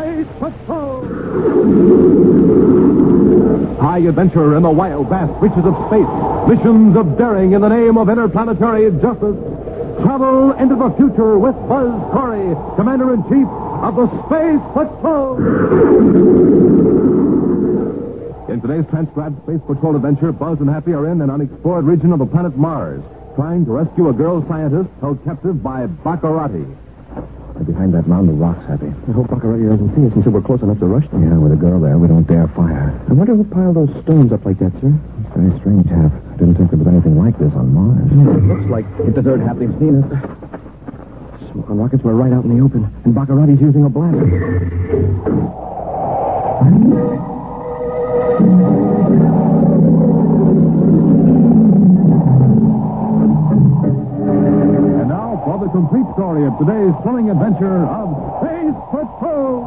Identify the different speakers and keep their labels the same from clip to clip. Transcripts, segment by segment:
Speaker 1: Space Patrol! High adventure in the wild, vast reaches of space. Missions of daring in the name of interplanetary justice. Travel into the future with Buzz Corey, Commander-in-Chief of the Space Patrol. In today's transcribed Space Patrol adventure, Buzz and Happy are in an unexplored region of the planet Mars, trying to rescue a girl scientist held captive by Baccarati.
Speaker 2: They're behind that mound of rocks, Happy. I hope Baccarati doesn't see us until we're close enough to rush them. Yeah, with a girl there, we don't dare fire. I wonder who piled those stones up like that, sir. It's very strange, Hap. I didn't think there was anything like this on Mars. It looks like it deserted Happy and seen us. Smoke on rockets were right out in the open, and Baccarati's using a blaster.
Speaker 1: And now for the complete story of today's thrilling adventure of Space Patrol.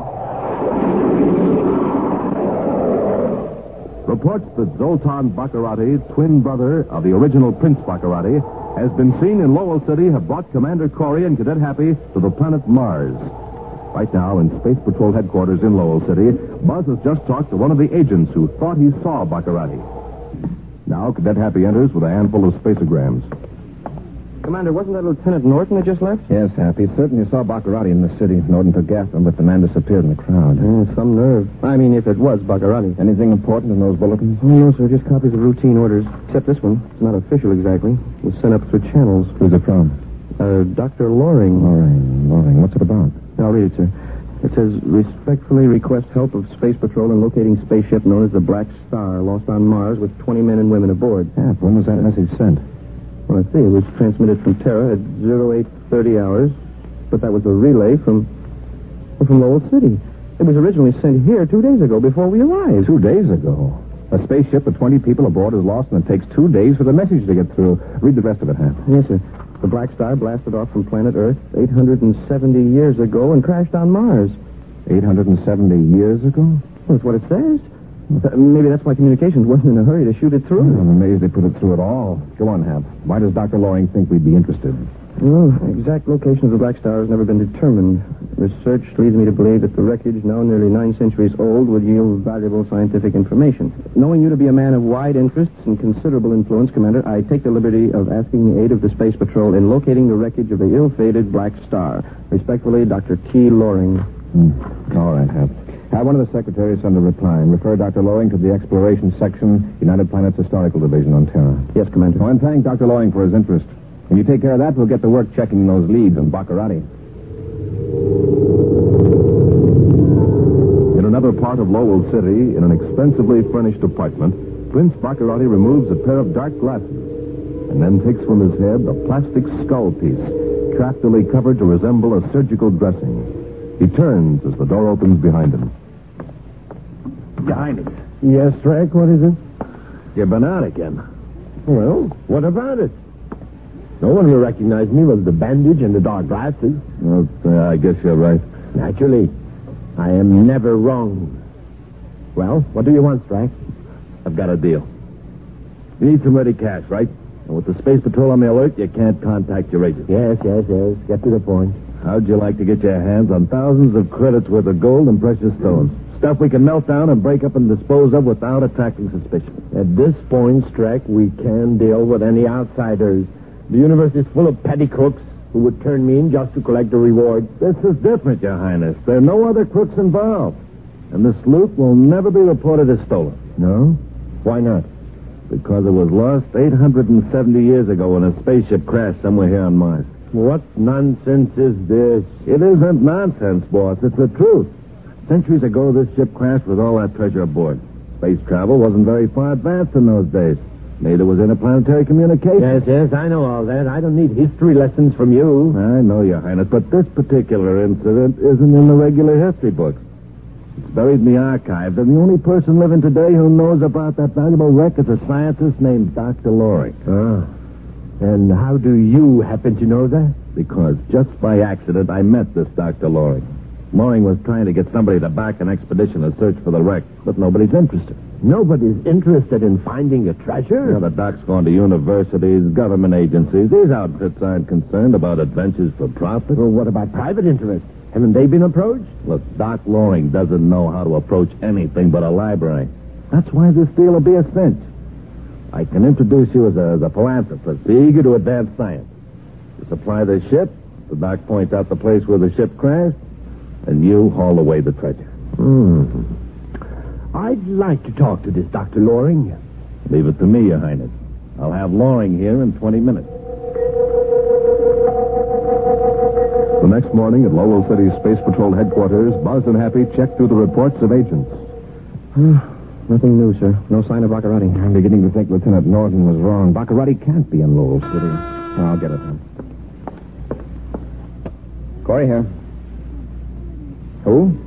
Speaker 1: Reports that Zoltan Baccarati, twin brother of the original Prince Baccarati, has been seen in Lowell City have brought Commander Corey and Cadet Happy to the planet Mars. Right now, in Space Patrol headquarters in Lowell City, Buzz has just talked to one of the agents who thought he saw Baccarati. Now, Cadet Happy enters with a handful of spaceograms.
Speaker 2: Commander, wasn't that Lieutenant Norton that just left?
Speaker 3: Yes, Happy. Certainly saw Baccarati in the city. Norton took after him, but the man disappeared in the crowd.
Speaker 2: Some nerve. I mean, if it was Baccarati.
Speaker 3: Anything important in those bulletins?
Speaker 2: Oh, no, sir. Just copies of routine orders. Except this one. It's not official exactly. It was sent up through channels.
Speaker 3: Who's it from?
Speaker 2: Dr. Loring.
Speaker 3: Loring. What's it about?
Speaker 2: I'll read it, sir. It says, respectfully request help of Space Patrol in locating spaceship known as the Black Star, lost on Mars with 20 men and women aboard.
Speaker 3: Yeah, when was that message sent?
Speaker 2: Well, let's see. It was transmitted from Terra at 0830 hours, but that was a relay from Lowell City. It was originally sent here 2 days ago before we arrived.
Speaker 3: 2 days ago? A spaceship with 20 people aboard is lost, and it takes 2 days for the message to get through. Read the rest of it, Hap.
Speaker 2: Yes, sir. The Black Star blasted off from planet Earth 870 years ago and crashed on Mars.
Speaker 3: 870 years ago?
Speaker 2: Well, that's what it says. Maybe that's why communications wasn't in a hurry to shoot it through.
Speaker 3: I'm amazed they put it through at all. Go on, Hap. Why does Dr. Loring think we'd be interested?
Speaker 2: Well, exact location of the Black Star has never been determined. Research leads me to believe that the wreckage, now nearly 9 centuries old, would yield valuable scientific information. Knowing you to be a man of wide interests and considerable influence, Commander, I take the liberty of asking the aid of the Space Patrol in locating the wreckage of the ill-fated Black Star. Respectfully, Dr. T. Loring.
Speaker 3: All right, Hap. Have one of the secretaries send a reply and refer Dr. Loring to the Exploration Section, United Planets Historical Division on Terra.
Speaker 2: Yes, Commander.
Speaker 3: Oh, and thank Dr. Loring for his interest. When you take care of that, we'll get to work checking those leads on Baccarati.
Speaker 1: In another part of Lowell City, in an expensively furnished apartment, Prince Baccarati removes a pair of dark glasses and then takes from his head a plastic skull piece, craftily covered to resemble a surgical dressing. He turns as the door opens behind him.
Speaker 4: Your Highness.
Speaker 2: Yes, Drake, what is it?
Speaker 4: You've been out again.
Speaker 2: Well, what about it? No one will recognize me with the bandage and the dark glasses.
Speaker 1: Well, I guess you're right.
Speaker 2: Naturally. I am never wrong. Well, what do you want, Strack?
Speaker 4: I've got a deal. You need some ready cash, right? And with the Space Patrol on the alert, you can't contact your agent.
Speaker 2: Yes. Get to the point.
Speaker 4: How'd you like to get your hands on thousands of credits worth of gold and precious stones? Stuff we can melt down and break up and dispose of without attracting suspicion.
Speaker 2: At this point, Strack, we can deal with any outsiders. The universe is full of petty crooks who would turn me in just to collect a reward.
Speaker 4: This is different, Your Highness. There are no other crooks involved. And this loot will never be reported as stolen.
Speaker 2: No? Why not?
Speaker 4: Because it was lost 870 years ago when a spaceship crashed somewhere here on Mars.
Speaker 2: What nonsense is this?
Speaker 4: It isn't nonsense, boss. It's the truth. Centuries ago, this ship crashed with all that treasure aboard. Space travel wasn't very far advanced in those days. Neither was interplanetary communication.
Speaker 2: Yes, I know all that. I don't need history lessons from you.
Speaker 4: I know, Your Highness, but this particular incident isn't in the regular history books. It's buried in the archives, and the only person living today who knows about that valuable wreck is a scientist named Dr. Loring.
Speaker 2: And how do you happen to know that?
Speaker 4: Because just by accident, I met this Dr. Loring. Loring was trying to get somebody to back an expedition to search for the wreck, but nobody's interested.
Speaker 2: Nobody's interested in finding a treasure?
Speaker 4: Yeah, the doc's gone to universities, government agencies. These outfits aren't concerned about adventures for profit.
Speaker 2: Well, what about private interests?
Speaker 4: Haven't they been approached? Look, Doc Loring doesn't know how to approach anything but a library. That's why this deal will be a cinch. I can introduce you as a philanthropist eager to advance science. You supply the ship, the doc points out the place where the ship crashed, and you haul away the treasure.
Speaker 5: I'd like to talk to this Dr. Loring.
Speaker 4: Leave it to me, Your Highness. I'll have Loring here in 20 minutes.
Speaker 1: The next morning at Lowell City Space Patrol headquarters, Buzz and Happy checked through the reports of agents.
Speaker 2: Nothing new, sir. No sign of Baccarati.
Speaker 3: I'm beginning to think Lieutenant Norton was wrong. Baccarati can't be in Lowell City. I'll get it then. Corey here. Who?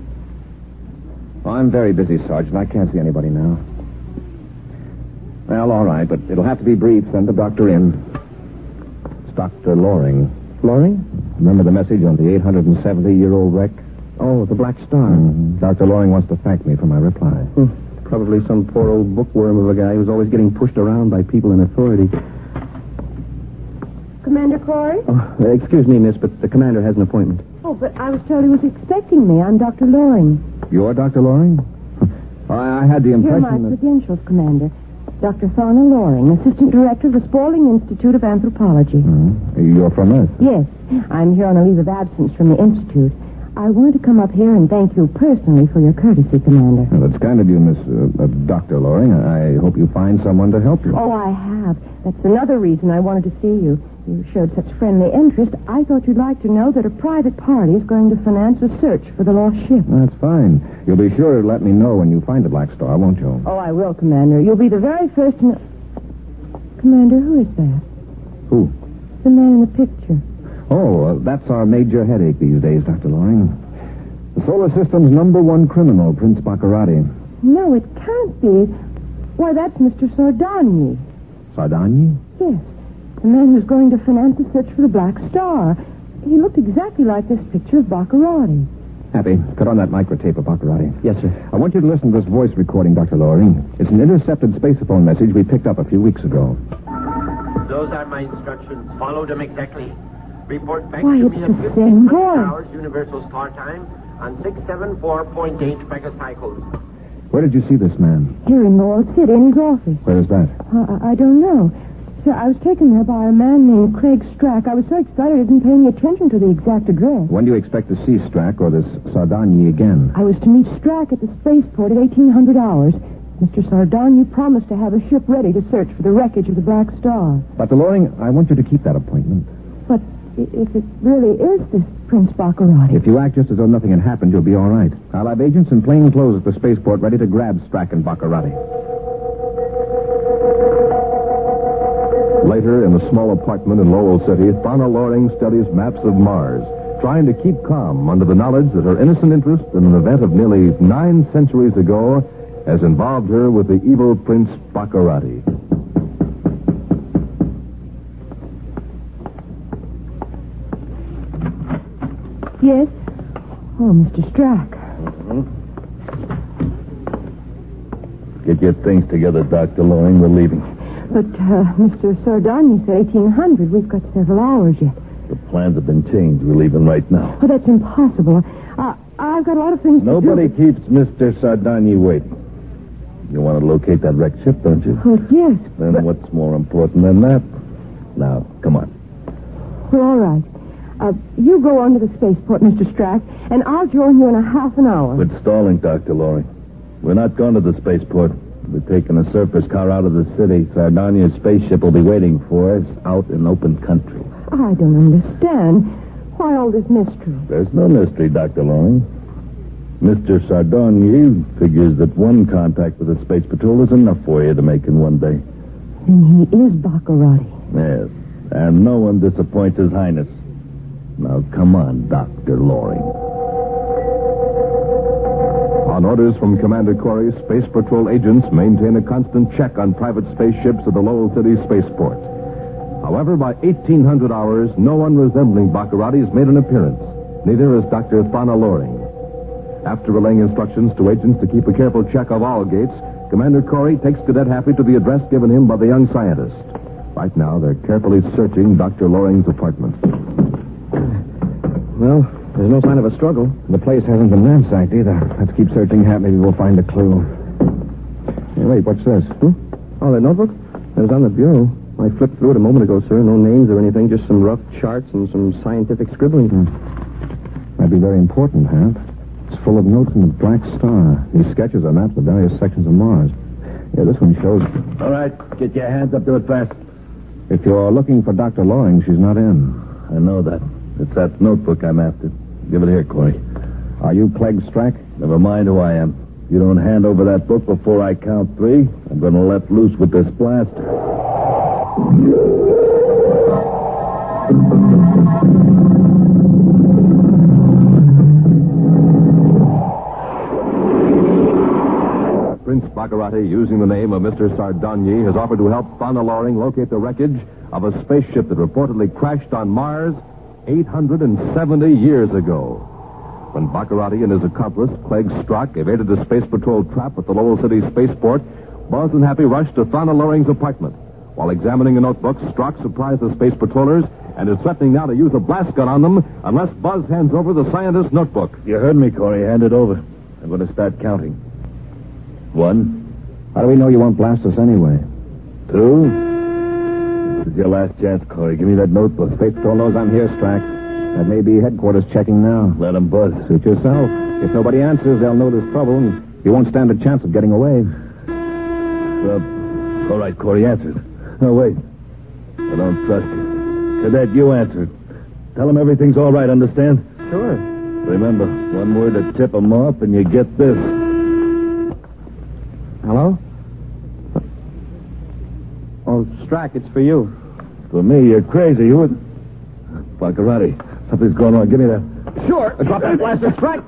Speaker 3: Oh, I'm very busy, Sergeant. I can't see anybody now. Well, all right, but it'll have to be brief. Send the doctor in. It's Dr. Loring.
Speaker 2: Loring?
Speaker 3: Remember the message on the 870-year-old wreck?
Speaker 2: Oh, the Black Star.
Speaker 3: Dr. Loring wants to thank me for my reply.
Speaker 2: Probably some poor old bookworm of a guy who's always getting pushed around by people in authority.
Speaker 6: Commander Corey?
Speaker 2: Excuse me, miss, but the commander has an appointment.
Speaker 6: Oh, but I was told he was expecting me. I'm Dr. Loring.
Speaker 3: You're Dr. Loring? I had the
Speaker 6: Here are
Speaker 3: impression
Speaker 6: my
Speaker 3: that...
Speaker 6: credentials, Commander. Dr. Fauna Loring, Assistant Director of the Spaulding Institute of Anthropology.
Speaker 3: You're from Earth?
Speaker 6: Yes, I'm here on a leave of absence from the Institute. I wanted to come up here and thank you personally for your courtesy, Commander.
Speaker 3: Well, that's kind of you, Miss Dr. Loring. I hope you find someone to help you.
Speaker 6: Oh, I have. That's another reason I wanted to see you. You showed such friendly interest, I thought you'd like to know that a private party is going to finance a search for the lost ship.
Speaker 3: That's fine. You'll be sure to let me know when you find the Black Star, won't you?
Speaker 6: Oh, I will, Commander. You'll be the very first to know... Commander, who is that?
Speaker 3: Who?
Speaker 6: The man in the picture.
Speaker 3: Oh, that's our major headache these days, Dr. Loring. The solar system's #1 criminal, Prince Baccarati.
Speaker 6: No, it can't be. Why, that's Mr. Sardagni.
Speaker 3: Sardagni?
Speaker 6: Yes, the man who's going to finance the search for the Black Star. He looked exactly like this picture of Baccarati.
Speaker 3: Happy, put on that microtape of Baccarati.
Speaker 2: Yes, sir.
Speaker 3: I want you to listen to this voice recording, Dr. Loring. It's an intercepted spacephone message we picked up a few weeks ago.
Speaker 5: Those are my instructions. Follow them exactly. Report back
Speaker 6: Why,
Speaker 5: to
Speaker 6: it's
Speaker 5: me
Speaker 6: the
Speaker 5: at
Speaker 6: same
Speaker 5: 1500
Speaker 6: voice.
Speaker 5: hours Universal Star Time on 674.8 megacycles.
Speaker 3: Where did you see this man?
Speaker 6: Here in Lowell City, in his office.
Speaker 3: Where is that?
Speaker 6: I don't know. Sir, I was taken there by a man named Craig Strack. I was so excited I didn't pay any attention to the exact address.
Speaker 3: When do you expect to see Strack or this Sardagni again?
Speaker 6: I was to meet Strack at the spaceport at 1800 hours. Mr. Sardagni promised to have a ship ready to search for the wreckage of the Black Star.
Speaker 3: Dr. Loring, I want you to keep that appointment.
Speaker 6: But if it really is this Prince Baccarati...
Speaker 3: If you act just as though nothing had happened, you'll be all right. I'll have agents in plain clothes at the spaceport ready to grab Strack and Baccarati.
Speaker 1: Later, in a small apartment in Lowell City, Fauna Loring studies maps of Mars, trying to keep calm under the knowledge that her innocent interest in an event of nearly 9 centuries ago has involved her with the evil Prince Baccarati.
Speaker 6: Yes? Oh, Mr. Strack.
Speaker 4: Get your things together, Dr. Loring. We're leaving.
Speaker 6: But, Mr. Sardagni said 1800. We've got several hours yet.
Speaker 4: The plans have been changed. We're leaving right now.
Speaker 6: Oh, that's impossible. I've got a lot of things
Speaker 4: Nobody
Speaker 6: to do.
Speaker 4: keeps Mr. Sardagni waiting. You want to locate that wrecked ship, don't you?
Speaker 6: Oh, yes.
Speaker 4: Then
Speaker 6: but...
Speaker 4: what's more important than that? Now, come on.
Speaker 6: Well, all right. You go on to the spaceport, Mr. Strack, and I'll join you in a half an hour.
Speaker 4: Quit stalling, Dr. Loring. We're not going to the spaceport. We're taking a surface car out of the city. Sardagni's spaceship will be waiting for us out in open country.
Speaker 6: I don't understand. Why all this mystery?
Speaker 4: There's no mystery, Dr. Loring. Mr. Sardagni figures that one contact with the Space Patrol is enough for you to make in one day.
Speaker 6: Then he is Baccarati.
Speaker 4: Yes, and no one disappoints His Highness. Now, come on, Dr. Loring.
Speaker 1: On orders from Commander Corey, Space Patrol agents maintain a constant check on private spaceships at the Lowell City spaceport. However, by 1800 hours, no one resembling Baccarati has made an appearance. Neither is Dr. Fauna Loring. After relaying instructions to agents to keep a careful check of all gates, Commander Corey takes Cadet Happy to the address given him by the young scientist. Right now, they're carefully searching Dr. Loring's apartment.
Speaker 2: Well, There's no sign of a struggle.
Speaker 3: The place hasn't been ransacked either. Let's keep searching, Hap. Maybe we'll find a clue. Hey, wait, what's this?
Speaker 2: Oh, that notebook? That was on the bureau. I flipped through it a moment ago, sir. No names or anything, just some rough charts and some scientific scribbling.
Speaker 3: Might be very important, Hap. It's full of notes in the Black Star. These sketches are maps of various sections of Mars. Yeah, this one shows...
Speaker 4: All right, get your hands up to it fast.
Speaker 3: If you're looking for Dr. Loring, she's not in.
Speaker 4: I know that. It's that notebook I'm after. Give it here, Corey.
Speaker 3: Are you Clegg Strack?
Speaker 4: Never mind who I am. If you don't hand over that book before I count 3, I'm going to let loose with this blaster.
Speaker 1: Prince Baccarati, using the name of Mr. Sardagni, has offered to help Thana Loring locate the wreckage of a spaceship that reportedly crashed on Mars 870 years ago. When Baccarati and his accomplice, Clegg Strack, evaded the Space Patrol trap at the Lowell City spaceport, Buzz and Happy rushed to Thana Loring's apartment. While examining a notebook, Strack surprised the Space Patrollers and is threatening now to use a blast gun on them unless Buzz hands over the scientist's notebook.
Speaker 4: You heard me, Corey. Hand it over. I'm going to start counting. 1.
Speaker 3: How do we know you won't blast us anyway?
Speaker 4: 2. This is your last chance, Corey. Give me that notebook.
Speaker 3: Space Patrol knows I'm here, Strack. That may be headquarters checking now.
Speaker 4: Let them buzz.
Speaker 3: Suit yourself. If nobody answers, they'll know there's trouble, and you won't stand a chance of getting away.
Speaker 4: Well, all right, Corey, answer it. No, wait. I don't trust you. Cadet, you answer it. Tell them everything's all right, understand?
Speaker 2: Sure.
Speaker 4: Remember, one word to tip them off, and you get this.
Speaker 2: Hello? Oh, Strack, it's for you.
Speaker 4: For me, you're crazy. You would... Baccarati, something's going on. Give me that.
Speaker 2: Sure. Drop that blaster, Strack.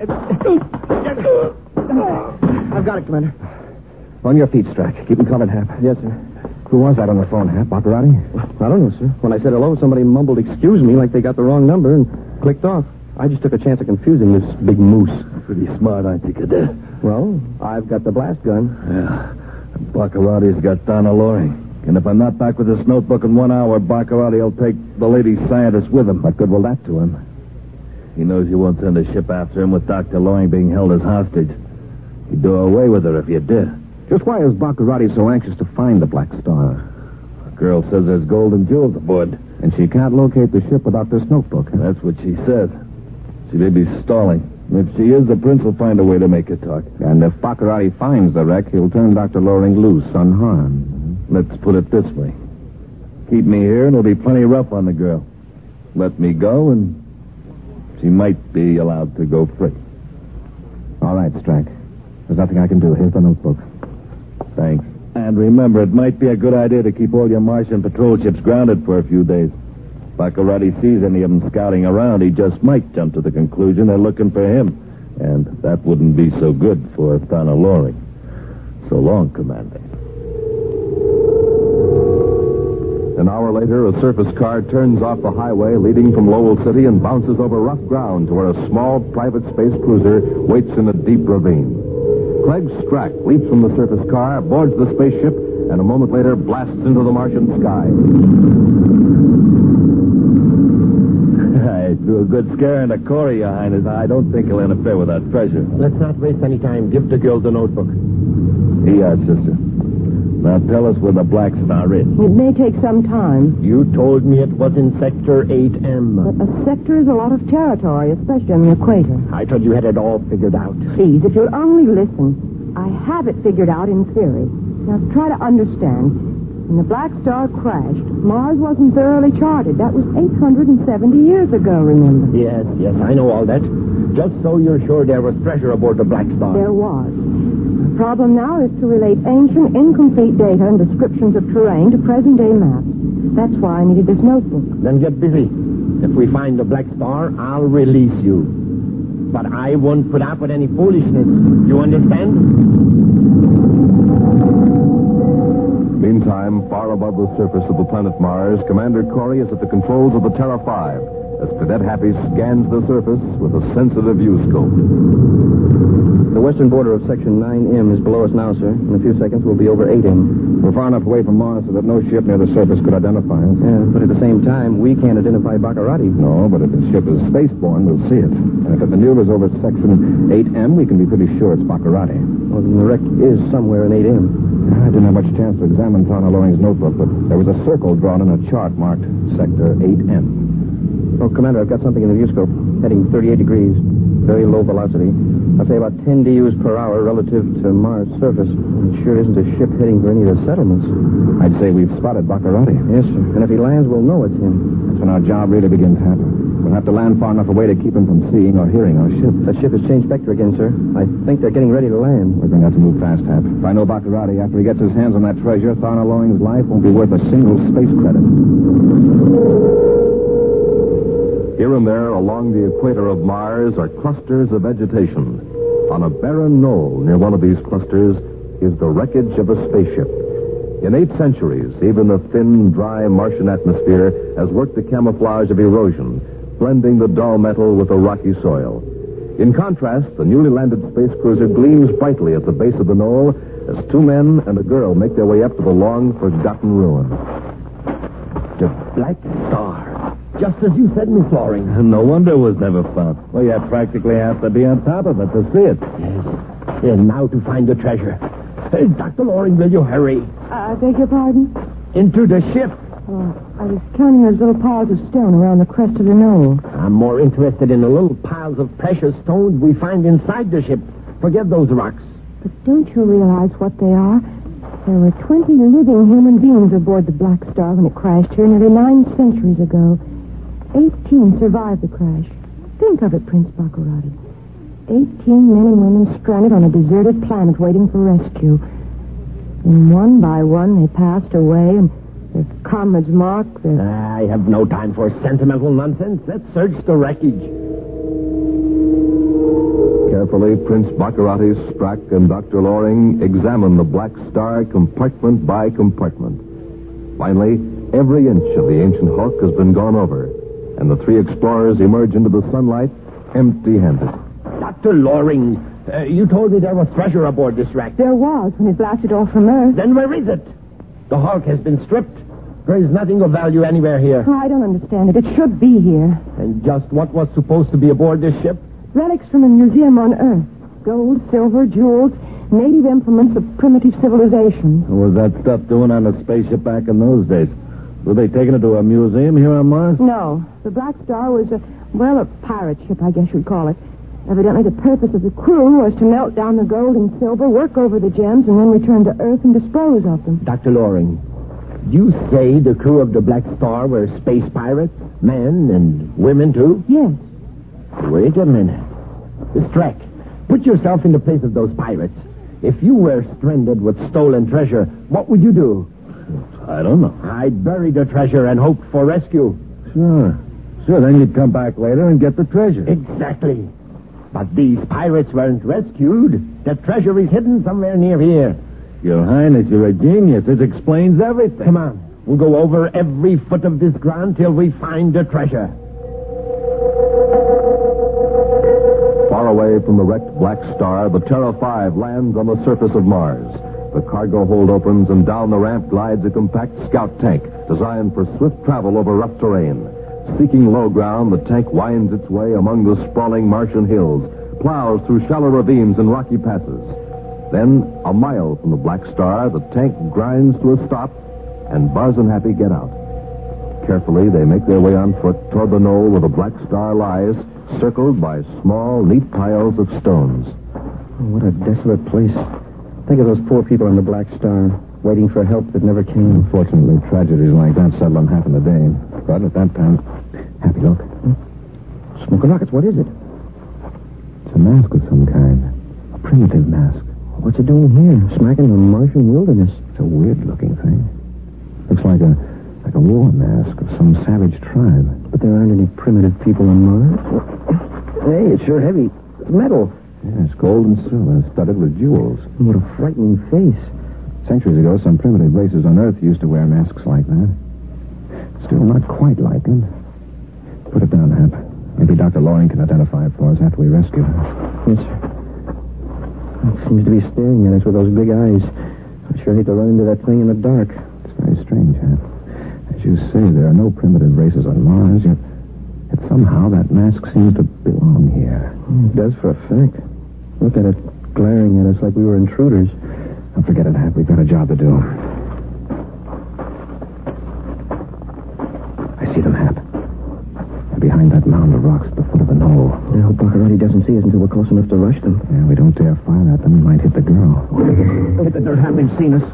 Speaker 2: I've got it, Commander.
Speaker 3: On your feet, Strack. Keep them covered, Hap.
Speaker 2: Yes, sir.
Speaker 3: Who was that on the phone, Hap? Baccarati?
Speaker 2: I don't know, sir. When I said hello, somebody mumbled excuse me like they got the wrong number and clicked off. I just took a chance of confusing this big moose.
Speaker 4: Pretty smart, aren't you, Cadet?
Speaker 2: Well, I've got the blast gun.
Speaker 4: Yeah. Baccarati's got Thana Loring. And if I'm not back with this notebook in 1 hour, Baccarati will take the lady scientist with him.
Speaker 3: What good will that do him?
Speaker 4: He knows you won't send a ship after him with Dr. Loring being held as hostage. You'd do away with her if you did.
Speaker 3: Just why is Baccarati so anxious to find the Black Star?
Speaker 4: The girl says there's gold and jewels aboard.
Speaker 3: And she can't locate the ship without this notebook.
Speaker 4: That's what she says. She may be stalling. If she is, the prince will find a way to make her talk.
Speaker 3: And if Baccarati finds the wreck, he'll turn Dr. Loring loose unharmed.
Speaker 4: Let's put it this way. Keep me here, and it'll be plenty rough on the girl. Let me go, and she might be allowed to go free.
Speaker 3: All right, Strack. There's nothing I can do. Here's the notebook.
Speaker 4: Thanks. And remember, it might be a good idea to keep all your Martian patrol ships grounded for a few days. Baccarati sees any of them scouting around, he just might jump to the conclusion they're looking for him. And that wouldn't be so good for Thana Loring. So long, Commander.
Speaker 1: An hour later, a surface car turns off the highway leading from Lowell City and bounces over rough ground to where a small private space cruiser waits in a deep ravine. Clegg Strack leaps from the surface car, boards the spaceship, and a moment later blasts into the Martian sky.
Speaker 4: I threw a good scare into Corey, Your Highness. I don't think he'll interfere with our treasure.
Speaker 5: Let's not waste any time. Give the girl the notebook.
Speaker 4: Here you are, sister. Now tell us where the Black Star is.
Speaker 6: It may take some time,
Speaker 5: You told me it was in Sector 8M.
Speaker 6: but a sector is a lot of territory, especially on the equator.
Speaker 5: I thought you had it all figured out.
Speaker 6: Please, if you'll only listen. I have it figured out in theory. Now, try to understand. When the Black Star crashed, Mars wasn't thoroughly charted. That was 870 years ago, remember?
Speaker 5: Yes, I know all that. Just so you're sure there was treasure aboard the Black Star.
Speaker 6: There was. The problem now is to relate ancient, incomplete data and descriptions of terrain to present-day maps. That's why I needed this notebook.
Speaker 5: Then get busy. If we find the Black Star, I'll release you. But I won't put up with any foolishness. You understand?
Speaker 1: Meantime, far above the surface of the planet Mars, Commander Corey is at the controls of the Terra 5, as Cadet Happy scans the surface with a sensitive viewscope.
Speaker 2: The western border of Section 9M is below us now, sir. In a few seconds, we'll be over 8M.
Speaker 3: We're far enough away from Mars so that no ship near the surface could identify us.
Speaker 2: Yeah, but at the same time, we can't identify Baccarati.
Speaker 3: No, but if the ship is spaceborne, we'll see it. And if it maneuvers over Section 8M, we can be pretty sure it's Baccarati.
Speaker 2: Well, then the wreck is somewhere in 8M.
Speaker 3: I didn't have much chance to examine Tana Loring's notebook, but there was a circle drawn in a chart marked Sector 8M.
Speaker 2: Oh, Commander, I've got something in the viewscope. Heading 38 degrees. Very low velocity. I'd say about 10 DUs per hour relative to Mars' surface. It sure isn't a ship heading for any of the settlements.
Speaker 3: I'd say we've spotted Baccarati.
Speaker 2: Yes, sir. And if he lands, we'll know it's him.
Speaker 3: That's when our job really begins, Hap. We'll have to land far enough away to keep him from seeing or hearing our ship.
Speaker 2: That ship has changed vector again, sir. I think they're getting ready to land.
Speaker 3: We're going to have to move fast, Hap. If I know Baccarati, after he gets his hands on that treasure, Tharna Loring's life won't be worth a single space credit.
Speaker 1: Here and there along the equator of Mars are clusters of vegetation. On a barren knoll near one of these clusters is the wreckage of a spaceship. In 8 centuries, even the thin, dry Martian atmosphere has worked the camouflage of erosion, blending the dull metal with the rocky soil. In contrast, the newly landed space cruiser gleams brightly at the base of the knoll as 2 men and a girl make their way up to the long-forgotten ruin.
Speaker 5: The Black Star. Just as you said, Miss Loring.
Speaker 4: No wonder it was never found. Well, you practically have to be on top of it to see it.
Speaker 5: Yes. And now to find the treasure. Dr. Loring, will you hurry?
Speaker 6: Beg your pardon?
Speaker 5: Into the ship.
Speaker 6: Oh, I was counting those little piles of stone around the crest of the knoll.
Speaker 5: I'm more interested in the little piles of precious stones we find inside the ship. Forget those rocks.
Speaker 6: But don't you realize what they are? There were 20 living human beings aboard the Black Star when it crashed here nearly 9 centuries ago. 18 survived the crash. Think of it, Prince Baccarati. 18 men and women stranded on a deserted planet waiting for rescue. And one by one they passed away, and their comrades marked their...
Speaker 5: I have no time for sentimental nonsense. Let's search the wreckage.
Speaker 1: Carefully, Prince Baccarati, Sprack, and Dr. Loring examine the Black Star compartment by compartment. Finally, every inch of the ancient hulk has been gone over, and the 3 explorers emerge into the sunlight empty-handed.
Speaker 5: Dr. Loring, you told me there was treasure aboard this wreck.
Speaker 6: There was when it blasted off from Earth.
Speaker 5: Then where is it? The hulk has been stripped. There is nothing of value anywhere here.
Speaker 6: Oh, I don't understand it. It should be here.
Speaker 5: And just what was supposed to be aboard this ship?
Speaker 6: Relics from a museum on Earth. Gold, silver, jewels, native implements of primitive civilizations.
Speaker 4: What was that stuff doing on the spaceship back in those days? Were they taking it to a museum here on Mars?
Speaker 6: No. The Black Star was a pirate ship, I guess you'd call it. Evidently, the purpose of the crew was to melt down the gold and silver, work over the gems, and then return to Earth and dispose of them.
Speaker 5: Dr. Loring, you say the crew of the Black Star were space pirates? Men and women, too?
Speaker 6: Yes.
Speaker 5: Wait a minute. Strack, put yourself in the place of those pirates. If you were stranded with stolen treasure, what would you do?
Speaker 4: I don't know.
Speaker 5: I'd bury the treasure and hope for rescue.
Speaker 4: Sure, then you'd come back later and get the treasure.
Speaker 5: Exactly. But these pirates weren't rescued. The treasure is hidden somewhere near here.
Speaker 4: Your Highness, you're a genius. It explains everything.
Speaker 5: Come on. We'll go over every foot of this ground till we find the treasure.
Speaker 1: Far away from the wrecked Black Star, the Terra 5 lands on the surface of Mars. The cargo hold opens, and down the ramp glides a compact scout tank designed for swift travel over rough terrain. Seeking low ground, the tank winds its way among the sprawling Martian hills, plows through shallow ravines and rocky passes. Then, a mile from the Black Star, the tank grinds to a stop, and Buzz and Happy get out. Carefully, they make their way on foot toward the knoll where the Black Star lies, circled by small, neat piles of stones.
Speaker 2: Oh, what a desolate place. Think of those poor people on the Black Star, waiting for help that never came.
Speaker 3: Unfortunately, tragedies like that seldom happen a day. But at that time... Happy, look.
Speaker 2: Smoking rockets, what is it?
Speaker 3: It's a mask of some kind. A primitive mask.
Speaker 2: What's it doing here? Smacking the Martian wilderness.
Speaker 3: It's a weird-looking thing. Looks like a war mask of some savage tribe.
Speaker 2: But there aren't any primitive people on Mars. Hey, it's sure heavy. It's metal.
Speaker 3: Yes, gold and silver, studded with jewels.
Speaker 2: What a frightening face.
Speaker 3: Centuries ago, some primitive races on Earth used to wear masks like that. Still not quite like them. Put it down, Hap. Maybe Dr. Loring can identify it for us after we rescue her.
Speaker 2: Yes, sir. It seems to be staring at us with those big eyes. I sure hate to run into that thing in the dark.
Speaker 3: It's very strange, Hap. As you say, there are no primitive races on Mars, yet somehow that mask seems to belong here.
Speaker 2: It does for a fact. Look at it, glaring at us like we were intruders.
Speaker 3: Now, forget it, Hap. We've got a job to do. I see them, Hap. They're behind that mound of rocks at the foot of the knoll.
Speaker 2: I hope Baccarati doesn't see us until we're close enough to rush them.
Speaker 3: Yeah, we don't dare fire at them. We might hit the girl.
Speaker 2: Hit the dirt, Hap. They've seen us.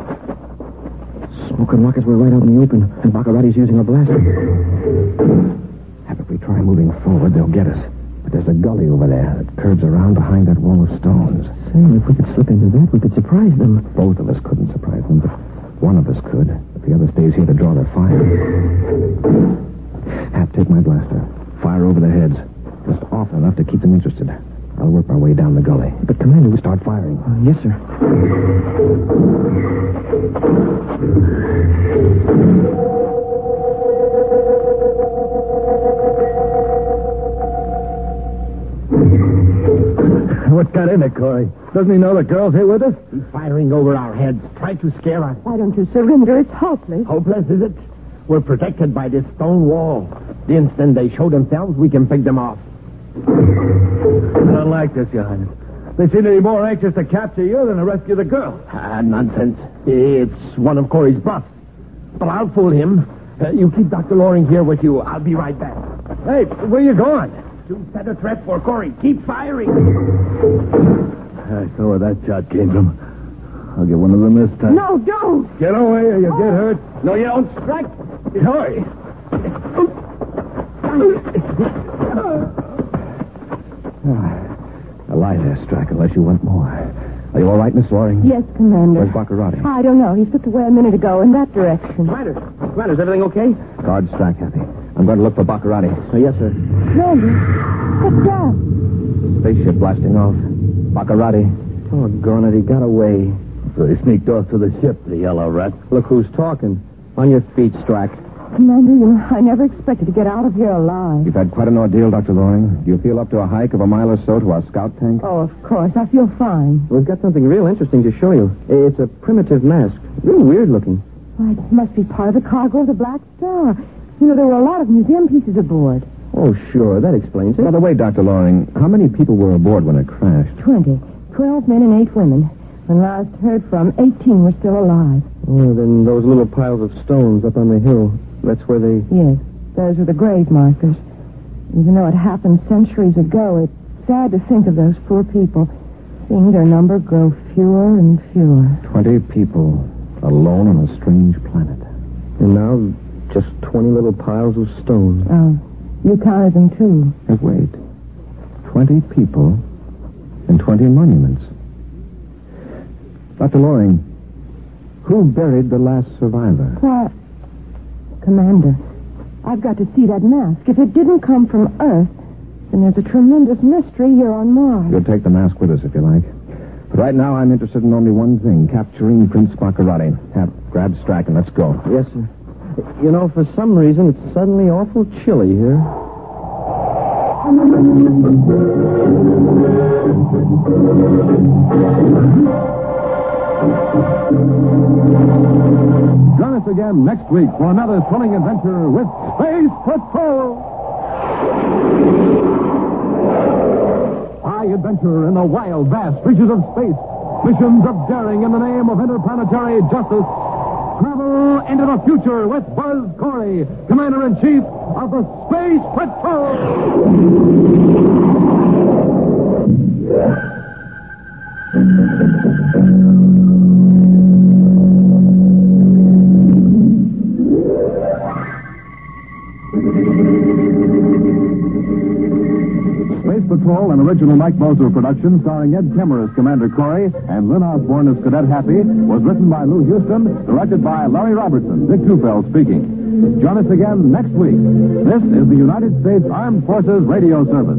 Speaker 2: Smoke and rockets were right out in the open, and Baccarati's using a blaster.
Speaker 3: Hap, if we try moving forward, they'll get us. But there's a gully over there that curves around behind that wall of stones.
Speaker 2: Say, if we could slip into that, we could surprise them.
Speaker 3: Both of us couldn't surprise them, but one of us could. If the other stays here to draw their fire. Hap, take my blaster. Fire over their heads. Just often enough to keep them interested. I'll work my way down the gully.
Speaker 2: But, Commander, we
Speaker 3: start firing.
Speaker 2: Yes, sir.
Speaker 4: What got in it, Corey? Doesn't he know the girl's here with us?
Speaker 5: He's firing over our heads, trying to scare us.
Speaker 6: Why don't you surrender? It's hopeless.
Speaker 5: Hopeless, is it? We're protected by this stone wall. The instant they show themselves, we can pick them off.
Speaker 4: I don't like this, Your Highness. They seem to be more anxious to capture you than to rescue the girl.
Speaker 5: Nonsense. It's one of Corey's bluffs. But I'll fool him. You keep Dr. Loring here with you. I'll be right back.
Speaker 4: Hey, where you going?
Speaker 5: To set a trap for Corey. Keep firing.
Speaker 4: I saw where that shot came from. I'll get one of them this time.
Speaker 6: No, don't.
Speaker 4: Get away or you'll get hurt.
Speaker 5: No, you don't strike.
Speaker 4: Corey.
Speaker 3: A lie there, Strack, unless you want more. Are you all right, Miss Loring?
Speaker 6: Yes, Commander.
Speaker 3: Where's Baccarati?
Speaker 6: I don't know. He slipped away a minute ago in that direction.
Speaker 2: Commander, is everything okay?
Speaker 3: Guard Strack, Happy. I'm going to look for Baccarati.
Speaker 2: Yes, sir.
Speaker 6: Commander, what's that?
Speaker 3: Spaceship blasting off. Baccarati.
Speaker 2: Doggone it, he got away.
Speaker 4: So he sneaked off to the ship, the yellow rat.
Speaker 2: Look who's talking. On your feet, Strack.
Speaker 6: Commander, you know, I never expected to get out of here alive.
Speaker 3: You've had quite an ordeal, Dr. Loring. Do you feel up to a hike of a mile or so to our scout tank?
Speaker 6: Oh, of course. I feel fine.
Speaker 2: We've got something real interesting to show you. It's a primitive mask. Really weird looking.
Speaker 6: Why, it must be part of the cargo of the Black Star. You know, there were a lot of museum pieces aboard.
Speaker 2: Oh, sure. That explains it.
Speaker 3: By the way, Dr. Loring, how many people were aboard when it crashed?
Speaker 6: 20. 12 men and 8 women. When last heard from, 18 were still alive.
Speaker 2: Oh, then those little piles of stones up on the hill. That's where they...
Speaker 6: Yes, those were the grave markers. Even though it happened centuries ago, it's sad to think of those poor people, seeing their number grow fewer and fewer.
Speaker 3: 20 people alone on a strange planet.
Speaker 2: And now, just 20 little piles of stone.
Speaker 6: Oh, you counted them, too.
Speaker 3: And wait. 20 people and 20 monuments. Dr. Loring, who buried the last survivor?
Speaker 6: Why, Commander, I've got to see that mask. If it didn't come from Earth, then there's a tremendous mystery here on Mars.
Speaker 3: You'll take the mask with us if you like. But right now, I'm interested in only one thing, capturing Prince Baccarati. Grab Strack and let's go.
Speaker 2: Yes, sir. You know, for some reason, it's suddenly awful chilly here.
Speaker 1: Join us again next week for another thrilling adventure with Space Patrol. High adventure in the wild, vast reaches of space. Missions of daring in the name of interplanetary justice. Travel into the future with Buzz Corey, Commander-in-Chief of the Space Patrol. Space Patrol, an original Mike Moser production starring Ed Kemmer as Commander Corey and Lynn Osborne as Cadet Happy, was written by Lou Houston, directed by Larry Robertson. Dick Tufeld speaking. Join us again next week. This is the United States Armed Forces Radio Service.